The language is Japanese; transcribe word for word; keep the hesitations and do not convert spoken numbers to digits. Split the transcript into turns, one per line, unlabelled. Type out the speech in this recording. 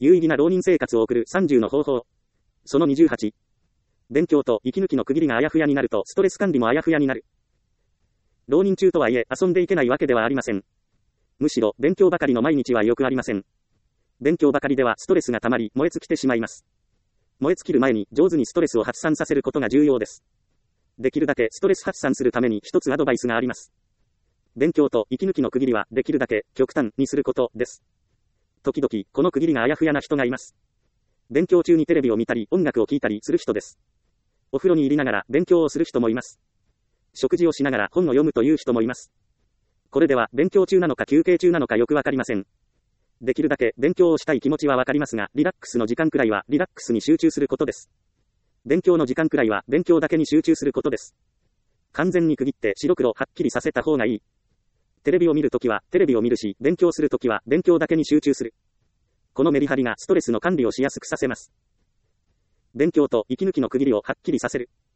有意義な浪人生活を送るさんじゅうの方法。そのにじゅうはち。勉強と息抜きの区切りがあやふやになるとストレス管理もあやふやになる。浪人中とはいえ遊んでいけないわけではありません。むしろ勉強ばかりの毎日はよくありません。勉強ばかりではストレスが溜まり燃え尽きてしまいます。燃え尽きる前に上手にストレスを発散させることが重要です。できるだけストレス発散するために一つアドバイスがあります。勉強と息抜きの区切りはできるだけ極端にすることです。時々この区切りがあやふやな人がいます。勉強中にテレビを見たり音楽を聴いたりする人です。お風呂に入りながら勉強をする人もいます。食事をしながら本を読むという人もいます。これでは勉強中なのか休憩中なのかよくわかりません。できるだけ勉強をしたい気持ちはわかりますが、リラックスの時間くらいはリラックスに集中することです。勉強の時間くらいは勉強だけに集中することです。完全に区切って白黒はっきりさせた方がいい。テレビを見るときはテレビを見るし、勉強するときは勉強だけに集中する。このメリハリがストレスの管理をしやすくさせます。勉強と息抜きの区切りをはっきりさせる。